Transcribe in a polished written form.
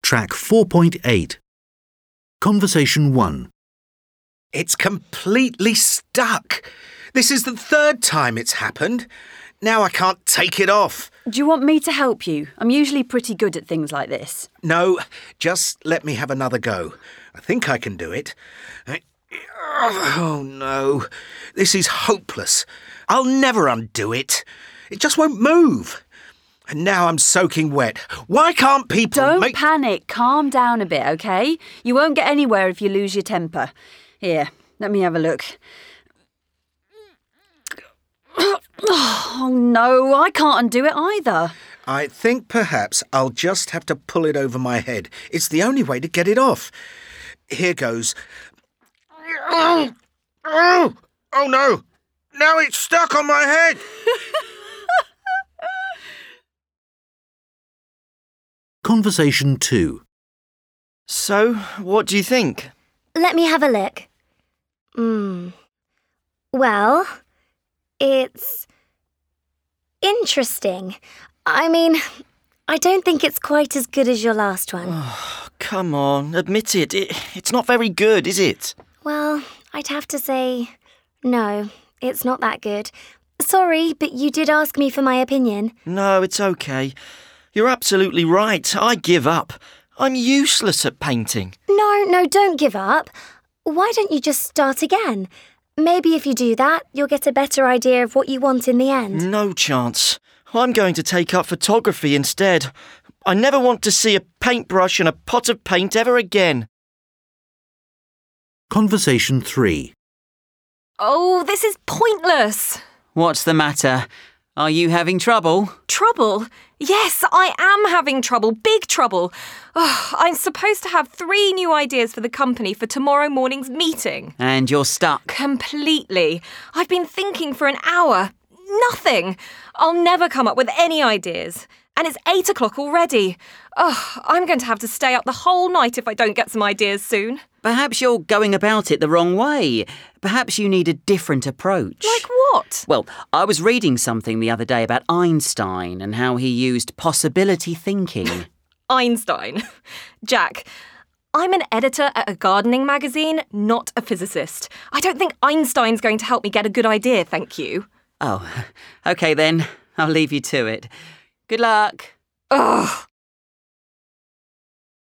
Track 4.8. Conversation 1. It's completely stuck. This is the third time it's happened. Now I can't take it off. Do you want me to help you? I'm usually pretty good at things like this. No, just let me have another go. I think I can do it. Oh, no. This is hopeless. I'll never undo it. It just won't move. And now I'm soaking wet. Why can't people Don't panic. Calm down a bit, OK? You won't get anywhere if you lose your temper. Here, let me have a look. Oh, no, I can't undo it either. I think perhaps I'll just have to pull it over my head. It's the only way to get it off. Here goes. Oh, no. Now it's stuck on my head. Conversation 2. So, what do you think? Let me have a look. Well, it's interesting. I mean, I don't think it's quite as good as your last one. Oh, come on, admit it. It's not very good, is it? Well, I'd have to say no, it's not that good. Sorry, but you did ask me for my opinion. No, it's okay. You're absolutely right. I give up. I'm useless at painting. No, don't give up. Why don't you just start again? Maybe if you do that, you'll get a better idea of what you want in the end. No chance. I'm going to take up photography instead. I never want to see a paintbrush and a pot of paint ever again. Conversation 3. Oh, this is pointless. What's the matter? Are you having trouble? Trouble? Yes, I am having trouble. Big trouble. Oh, I'm supposed to have 3 new ideas for the company for tomorrow morning's meeting. And you're stuck? Completely. I've been thinking for an hour. Nothing. I'll never come up with any ideas. And it's 8 o'clock already. Oh, I'm going to have to stay up the whole night if I don't get some ideas soon. Perhaps you're going about it the wrong way. Perhaps you need a different approach. Like what? Well, I was reading something the other day about Einstein and how he used possibility thinking. Einstein. Jack, I'm an editor at a gardening magazine, not a physicist. I don't think Einstein's going to help me get a good idea, thank you. Oh, OK then. I'll leave you to it. Good luck. Ugh.